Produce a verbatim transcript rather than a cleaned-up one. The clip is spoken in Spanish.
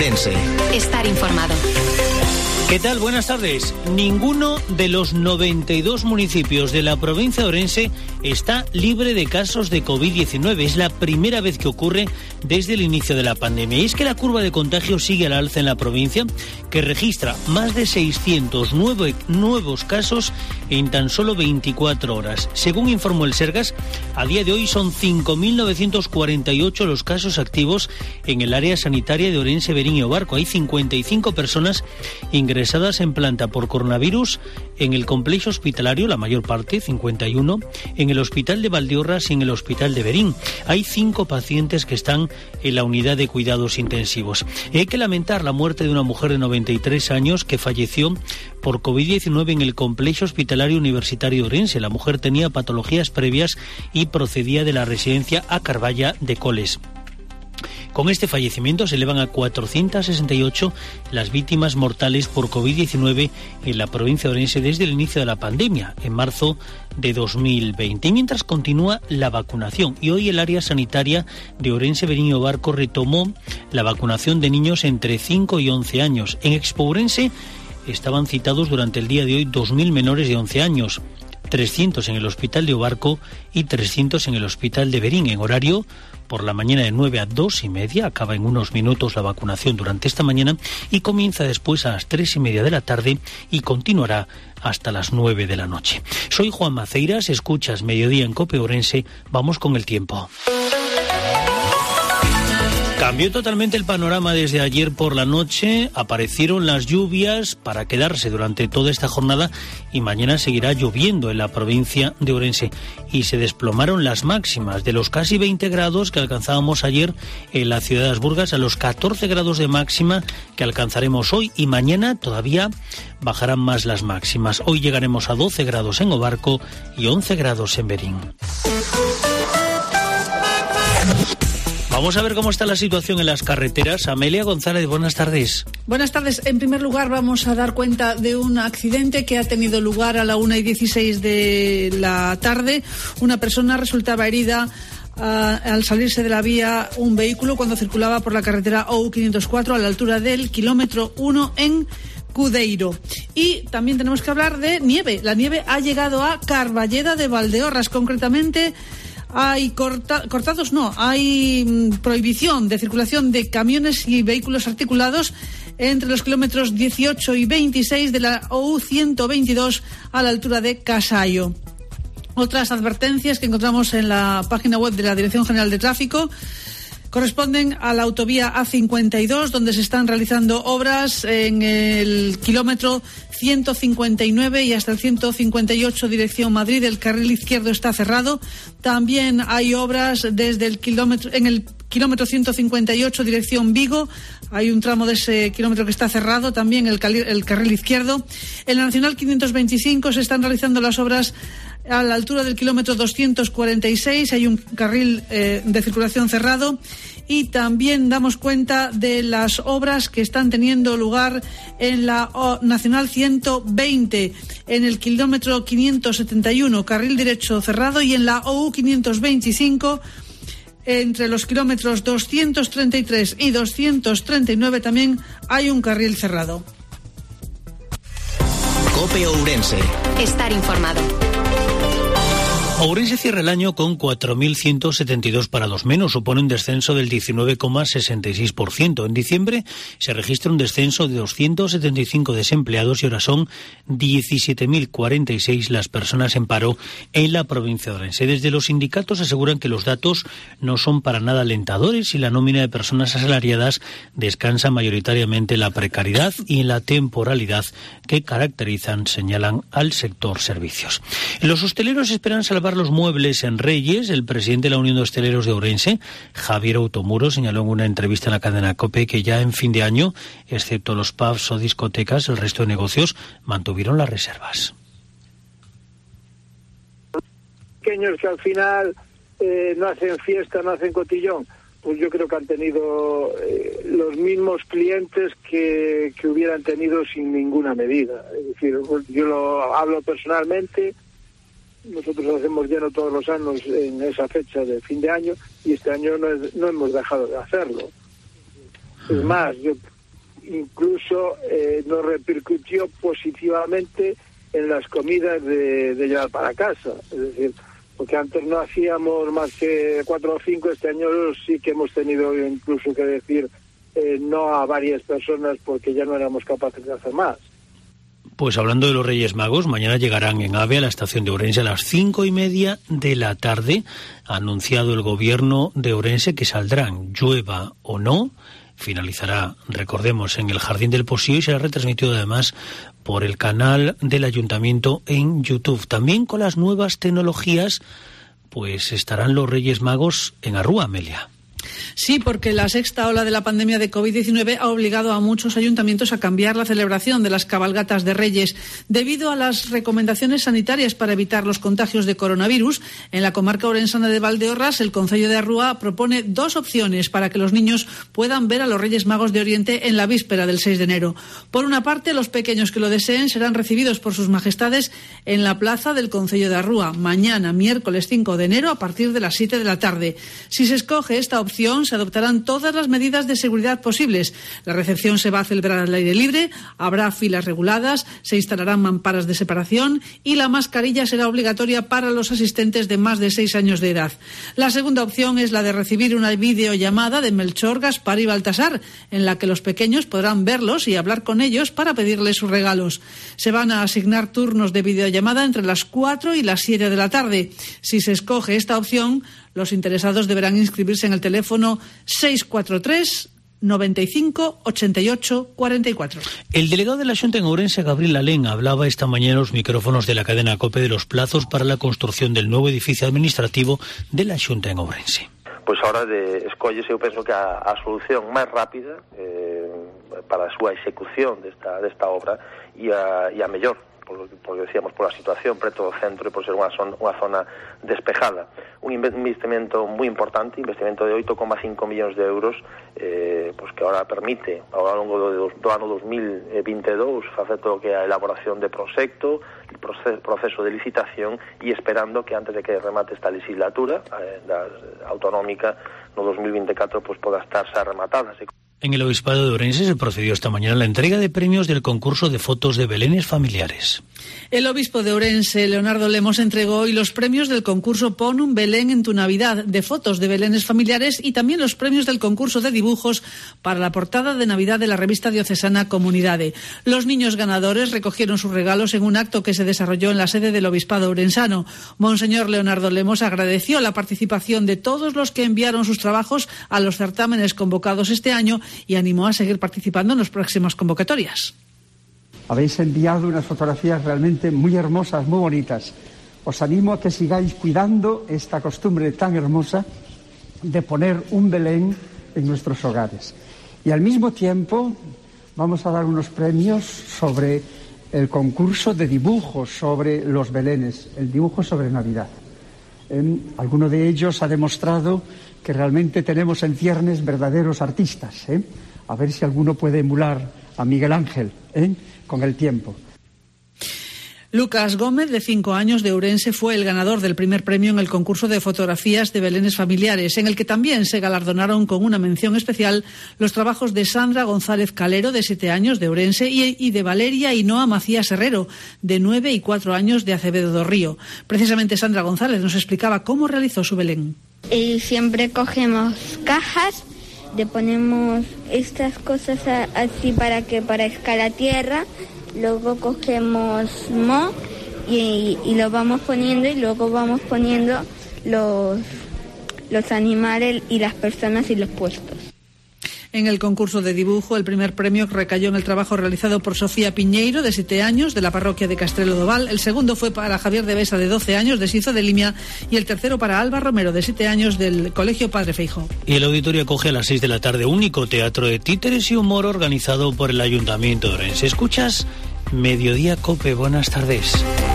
Ourense. Estar informado. ¿Qué tal? Buenas tardes. Ninguno de los noventa y dos municipios de la provincia de Ourense está libre de casos de covid diecinueve. Es la primera vez que ocurre desde el inicio de la pandemia. Y es que la curva de contagio sigue al alza en la provincia, que registra más de seiscientos nueve nuevos casos en tan solo veinticuatro horas. Según informó el Sergas, a día de hoy son cinco mil novecientos cuarenta y ocho los casos activos en el área sanitaria de Ourense, Verín y Obarco. Hay cincuenta y cinco personas ingresadas en planta por coronavirus en el complejo hospitalario, la mayor parte, cincuenta y uno, en el hospital de Valdeorras y en el hospital de Verín. Hay cinco pacientes que están en la unidad de cuidados intensivos. Y hay que lamentar la muerte de una mujer de noventa y tres años que falleció por covid diecinueve en el complejo hospitalario universitario de Ourense. La mujer tenía patologías previas y procedía de la residencia A Carballa de Coles. Con este fallecimiento se elevan a cuatrocientas sesenta y ocho las víctimas mortales por covid diecinueve en la provincia de Ourense desde el inicio de la pandemia, en marzo de dos mil veinte. Y mientras continúa la vacunación, y hoy el área sanitaria de Ourense, Verín y Obarco retomó la vacunación de niños entre cinco y once años. En Expo Ourense estaban citados durante el día de hoy dos mil menores de once años. trescientos en el hospital de Obarco y trescientos en el hospital de Verín, en horario por la mañana de nueve a dos y media. Acaba en unos minutos la vacunación durante esta mañana y comienza después a las tres y media de la tarde y continuará hasta las nueve de la noche. Soy Juan Maceiras, escuchas Mediodía en COPE Ourense. Vamos con el tiempo. Cambió totalmente el panorama desde ayer por la noche, aparecieron las lluvias para quedarse durante toda esta jornada y mañana seguirá lloviendo en la provincia de Ourense. Y se desplomaron las máximas de los casi veinte grados que alcanzábamos ayer en la ciudad de Asburgas a los catorce grados de máxima que alcanzaremos hoy, y mañana todavía bajarán más las máximas. Hoy llegaremos a doce grados en Obarco y once grados en Verín. Vamos a ver cómo está la situación en las carreteras. Amelia González, buenas tardes. Buenas tardes. En primer lugar, vamos a dar cuenta de un accidente que ha tenido lugar a la una y dieciséis de la tarde. Una persona resultaba herida uh, al salirse de la vía un vehículo cuando circulaba por la carretera O U quinientos cuatro a la altura del kilómetro uno en Cudeiro. Y también tenemos que hablar de nieve. La nieve ha llegado a Carballeda de Valdeorras, concretamente. Hay corta, cortados, no, hay mmm, prohibición de circulación de camiones y vehículos articulados entre los kilómetros dieciocho y veintiséis de la O U ciento veintidós a la altura de Casayo. Otras advertencias que encontramos en la página web de la Dirección General de Tráfico corresponden a la autovía A cincuenta y dos, donde se están realizando obras en el kilómetro ciento cincuenta y nueve y hasta el ciento cincuenta y ocho dirección Madrid. El carril izquierdo está cerrado. También hay obras desde el kilómetro en el kilómetro ciento cincuenta y ocho dirección Vigo. Hay un tramo de ese kilómetro que está cerrado, también el, cali- el carril izquierdo. En la Nacional quinientos veinticinco se están realizando las obras a la altura del kilómetro doscientos cuarenta y seis, hay un carril eh, de circulación cerrado. Y también damos cuenta de las obras que están teniendo lugar en la o, Nacional ciento veinte, en el kilómetro quinientos setenta y uno, carril derecho cerrado, y en la O U quinientos veinticinco, entre los kilómetros doscientos treinta y tres y doscientos treinta y nueve también hay un carril cerrado. COPE Ourense. Estar informado. Ourense cierra el año con cuatro mil ciento setenta y dos parados menos, supone un descenso del diecinueve coma sesenta y seis por ciento. En diciembre se registra un descenso de doscientos setenta y cinco desempleados y ahora son diecisiete mil cuarenta y seis las personas en paro en la provincia de Ourense. Desde los sindicatos aseguran que los datos no son para nada alentadores y la nómina de personas asalariadas descansa mayoritariamente en la precariedad y en la temporalidad que caracterizan, señalan, al sector servicios. Los hosteleros esperan salvar los muebles en Reyes. El presidente de la Unión de Hosteleros de Ourense, Javier Automuro, señaló en una entrevista en la cadena COPE que ya en fin de año, excepto los pubs o discotecas, el resto de negocios mantuvieron las reservas. Pequeños que al final eh, no hacen fiesta, no hacen cotillón, pues yo creo que han tenido eh, los mismos clientes que, que hubieran tenido sin ninguna medida. Es decir, yo lo hablo personalmente. Nosotros hacemos lleno todos los años en esa fecha de fin de año y este año no, es, no hemos dejado de hacerlo. Es más, yo incluso eh, nos repercutió positivamente en las comidas de, de llevar para casa. Es decir, porque antes no hacíamos más que cuatro o cinco, este año sí que hemos tenido incluso que decir eh, no a varias personas porque ya no éramos capaces de hacer más. Pues hablando de los Reyes Magos, mañana llegarán en AVE a la estación de Ourense a las cinco y media de la tarde. Ha anunciado el gobierno de Ourense que saldrán, llueva o no. Finalizará, recordemos, en el Jardín del Posío y será retransmitido además por el canal del Ayuntamiento en YouTube. También con las nuevas tecnologías, pues estarán los Reyes Magos en Arrúa, Amelia. Sí, porque la sexta ola de la pandemia de covid diecinueve ha obligado a muchos ayuntamientos a cambiar la celebración de las cabalgatas de Reyes. Debido a las recomendaciones sanitarias para evitar los contagios de coronavirus, en la comarca orensana de Valdeorras, el Concello de Arrúa propone dos opciones para que los niños puedan ver a los Reyes Magos de Oriente en la víspera del seis de enero. Por una parte, los pequeños que lo deseen serán recibidos por sus majestades en la plaza del Concello de Arrúa, mañana, miércoles cinco de enero, a partir de las siete de la tarde. Si se escoge esta opción, se adoptarán todas las medidas de seguridad posibles. La recepción se va a celebrar al aire libre, habrá filas reguladas, se instalarán mamparas de separación y la mascarilla será obligatoria para los asistentes de más de seis años de edad. La segunda opción es la de recibir una videollamada de Melchor, Gaspar y Baltasar, en la que los pequeños podrán verlos y hablar con ellos para pedirles sus regalos. Se van a asignar turnos de videollamada entre las cuatro y las siete de la tarde. Si se escoge esta opción, los interesados deberán inscribirse en el teléfono seis cuatro tres, noventa y cinco, ochenta y ocho, cuarenta y cuatro. El delegado de la Xunta en Ourense, Gabriel Alén, hablaba esta mañana en los micrófonos de la cadena COPE de los plazos para la construcción del nuevo edificio administrativo de la Xunta en Ourense. Pois a hora de escolles, eu penso que a, a solución máis rápida eh, para a súa execución desta, desta obra e a, e a mellor, porque decíamos por a situación preto do centro e por ser unha zona, unha zona despejada. Un investimento moi importante, investimento de oito coma cinco millóns de euros, eh, pues que ahora permite, ao longo do, do ano dos mil veintidós, facer todo o que é a elaboración de proxecto, el proceso, proceso de licitación e esperando que antes de que remate esta legislatura eh, da autonómica no dos mil veinticuatro pues poda estar xa rematada. En el Obispado de Ourense se procedió esta mañana a la entrega de premios del concurso de fotos de belenes familiares. El obispo de Ourense, Leonardo Lemos, entregó hoy los premios del concurso Pon un Belén en tu Navidad, de fotos de belenes familiares, y también los premios del concurso de dibujos para la portada de Navidad de la revista diocesana Comunidade. Los niños ganadores recogieron sus regalos en un acto que se desarrolló en la sede del Obispado Ourensano. Monseñor Leonardo Lemos agradeció la participación de todos los que enviaron sus trabajos a los certámenes convocados este año y animó a seguir participando en las próximas convocatorias. Habéis enviado unas fotografías realmente muy hermosas, muy bonitas. Os animo a que sigáis cuidando esta costumbre tan hermosa de poner un Belén en nuestros hogares. Y al mismo tiempo vamos a dar unos premios sobre el concurso de dibujos sobre los belenes, el dibujo sobre Navidad. Eh, alguno de ellos ha demostrado que realmente tenemos en ciernes verdaderos artistas. ¿eh? A ver si alguno puede emular a Miguel Ángel ¿eh? con el tiempo. Lucas Gómez, de cinco años, de Ourense, fue el ganador del primer premio en el concurso de fotografías de belenes familiares, en el que también se galardonaron con una mención especial los trabajos de Sandra González Calero, de siete años, de Ourense, y, y de Valeria Inoa Macías Herrero, de nueve y cuatro años, de Acevedo do Río. Precisamente Sandra González nos explicaba cómo realizó su Belén. Y siempre cogemos cajas, le ponemos estas cosas así para que parezca la tierra, luego cogemos moho y, y lo vamos poniendo y luego vamos poniendo los, los animales y las personas y los puestos. En el concurso de dibujo, el primer premio recayó en el trabajo realizado por Sofía Piñeiro, de siete años, de la parroquia de Castrelo do Val. El segundo fue para Javier de Besa, de doce años, de Sizo de Limia, y el tercero para Alba Romero, de siete años, del Colegio Padre Feijóo. Y el auditorio acoge a las seis de la tarde único teatro de títeres y humor organizado por el Ayuntamiento de Ourense. ¿Escuchas? Mediodía Cope, buenas tardes.